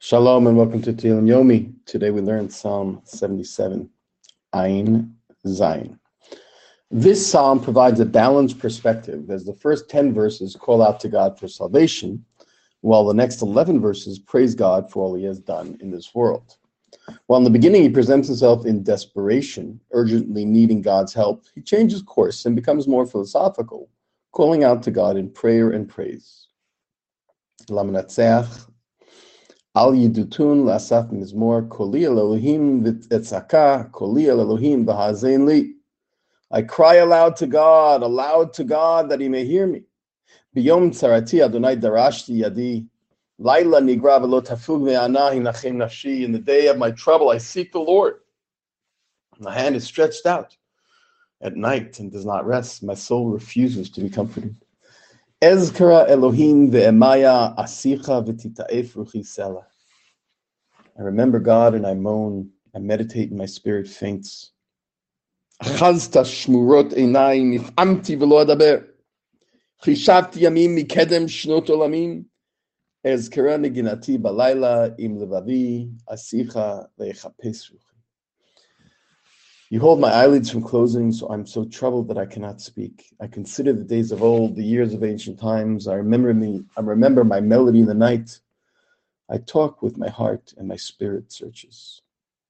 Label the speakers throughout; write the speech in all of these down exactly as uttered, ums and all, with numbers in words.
Speaker 1: Shalom and welcome to Tehillim Yomi. Today we learned Psalm seventy-seven, Ayin Zayin. This psalm provides a balanced perspective as the first ten verses call out to God for salvation, while the next eleven verses praise God for all he has done in this world. While in the beginning he presents himself in desperation, urgently needing God's help, he changes course and becomes more philosophical, calling out to God in prayer and praise. Lamanatseach Al Yidutun Lasaf Mizmor Koli El Elohim V'Etzaka Koli El Elohim V'Hazein Li. I cry aloud to God, aloud to God that he may hear me. Biyom Tzarati Adonai Darashti Yadi. Laila Nigra V'Lo Tafug Ve'ana Hinachem Nafshi. In the day of my trouble I seek the Lord. My hand is stretched out at night and does not rest. My soul refuses to be comforted. Ezkara Elohim ve'emaya asicha v'tita'ef ruchi sela. I remember God and I moan. I meditate and my spirit faints. Achazta shmurot einai nif'amti v'lo adaber. Chishavti yamim mikedem shnot olamim. Ezkara neginati balayla im levavi asicha ve'echapes ruchi. You hold my eyelids from closing, so I'm so troubled that I cannot speak. I consider the days of old, the years of ancient times. I remember me. I remember my melody in the night. I talk with my heart, and my spirit searches.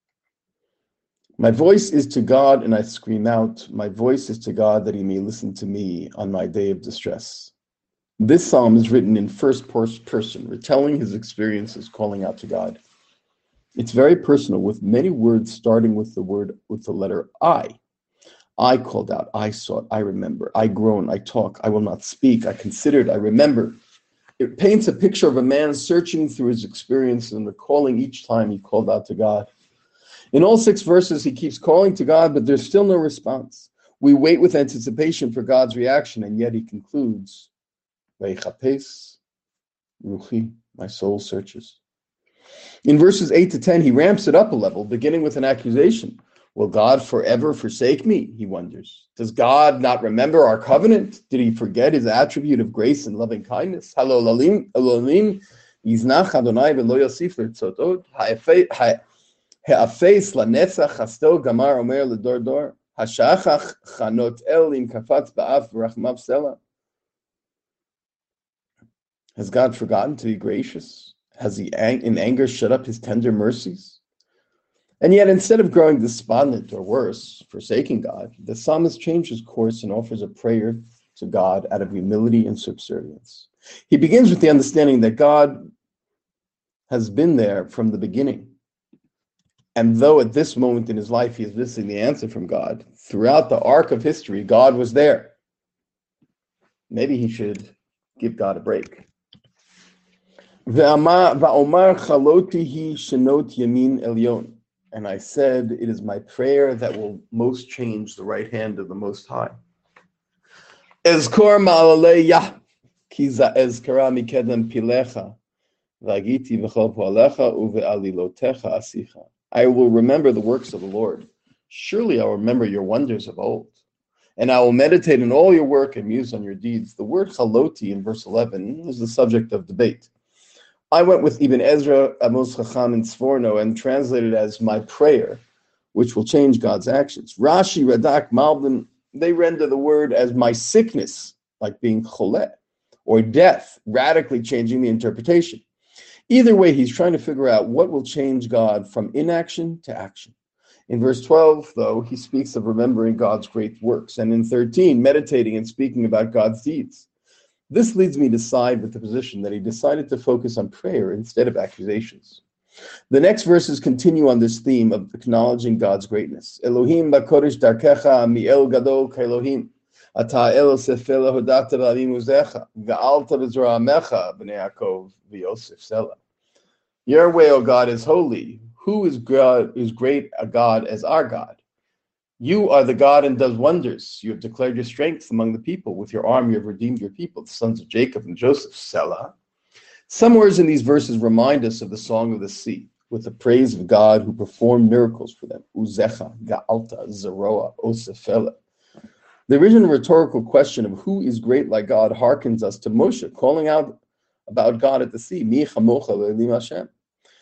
Speaker 1: My voice is to God, and I scream out. My voice is to God that he may listen to me on my day of distress. This psalm is written in first person, retelling his experiences, calling out to God. It's very personal, with many words starting with the word, with the letter I. I called out, I sought, I remember, I groan, I talk, I will not speak, I considered, I remember. It paints a picture of a man searching through his experiences and recalling each time he called out to God. In all six verses, he keeps calling to God, but there's still no response. We wait with anticipation for God's reaction, and yet he concludes, Veichapes, Ruchi, my soul searches. In verses eight to ten, he ramps it up a level, beginning with an accusation. Will God forever forsake me? He wonders. Does God not remember our covenant? Did he forget his attribute of grace and loving kindness? Halo lalim, Elohim, yiznach Adonai v'lo yosif l'tzotod, ha'afes lanetzach chasto gamar omer l'dor dor, hashachach chanot el im kafatz ba'af v'rachmav sela. Has God forgotten to be gracious? Has he in anger shut up his tender mercies? And yet, instead of growing despondent or worse, forsaking God, the psalmist changes course and offers a prayer to God out of humility and subservience. He begins with the understanding that God has been there from the beginning. And though at this moment in his life he is missing the answer from God, throughout the arc of history, God was there. Maybe he should give God a break. Va'omar chalotihi shenot yamin elyon. And I said, it is my prayer that will most change the right hand of the Most High. Ezkor ma'alalei yah, ki za'ezkara mikedem pilecha, v'agiti v'chol po'alecha uve'alilotecha asicha. I will remember the works of the Lord. Surely I will remember your wonders of old. And I will meditate in all your work and muse on your deeds. The word chaloti in verse eleven is the subject of debate. I went with Ibn Ezra, Amos Chacham, and Sforno and translated as my prayer, which will change God's actions. Rashi, Radak, Malbim, they render the word as my sickness, like being cholet, or death, radically changing the interpretation. Either way, he's trying to figure out what will change God from inaction to action. In verse twelve, though, he speaks of remembering God's great works, and in thirteen, meditating and speaking about God's deeds. This leads me to side with the position that he decided to focus on prayer instead of accusations. The next verses continue on this theme of acknowledging God's greatness. Elohim b'kodesh darkecha mi'el gadol k'Elohim. Ata el sefela hodata v'avim uzecha. V'alta v'zra'amecha b'nei Yaakov v'yosef sela. Your way, O God, is holy. Who is God, is great a God as our God? You are the God and does wonders. You have declared your strength among the people. With your arm you have redeemed your people, the sons of Jacob and Joseph, Selah. Some words in these verses remind us of the Song of the Sea, with the praise of God who performed miracles for them. Uzecha, Ga'alta, Zeroa, Osefela. The original rhetorical question of who is great like God harkens us to Moshe calling out about God at the sea, Mi chamocha ve'elim Hashem.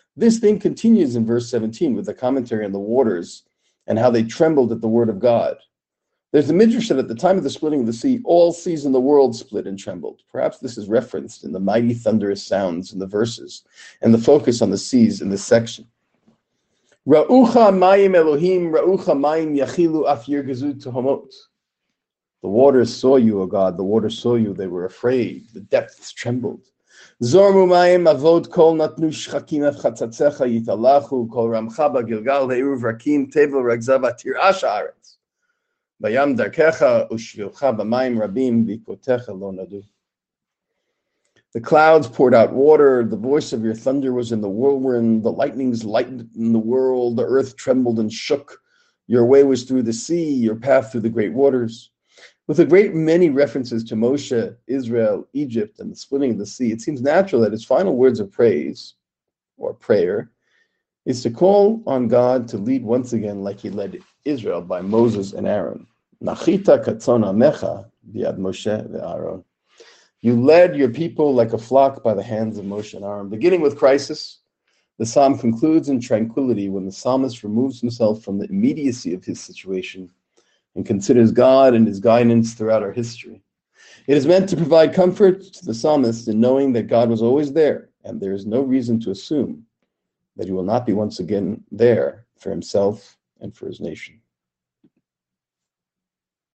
Speaker 1: This theme continues in verse seventeen with the commentary on the waters and how they trembled at the word of God. There's a midrash that at the time of the splitting of the sea, all seas in the world split and trembled. Perhaps this is referenced in the mighty thunderous sounds in the verses and the focus on the seas in this section. Ra'ucha mayim Elohim, ra'ucha mayim yachilu af yirgezu tehomot. The waters saw you, O God, the waters saw you, they were afraid, the depths trembled. Zormu mayim avod kol natnu shchakim af chatzatzecha yitalachu, kol ramcha ba'gilgal he'eruv rakim tevel ragzav atir ash'aretz. Bayam darkecha ushvilcha b'mayim rabim v'ikotecha lo nadu. The clouds poured out water, the voice of your thunder was in the whirlwind, the lightnings lightened in the world, the earth trembled and shook. Your way was through the sea, your path through the great waters. With a great many references to Moshe, Israel, Egypt, and the splitting of the sea, it seems natural that his final words of praise, or prayer, is to call on God to lead once again like he led Israel by Moses and Aaron. Nachita katzon amecha biad Moshe ve'Aaron. You led your people like a flock by the hands of Moshe and Aaron. Beginning with crisis, the psalm concludes in tranquility when the psalmist removes himself from the immediacy of his situation and considers God and his guidance throughout our history. It is meant to provide comfort to the psalmist in knowing that God was always there, and there is no reason to assume that he will not be once again there for himself and for his nation.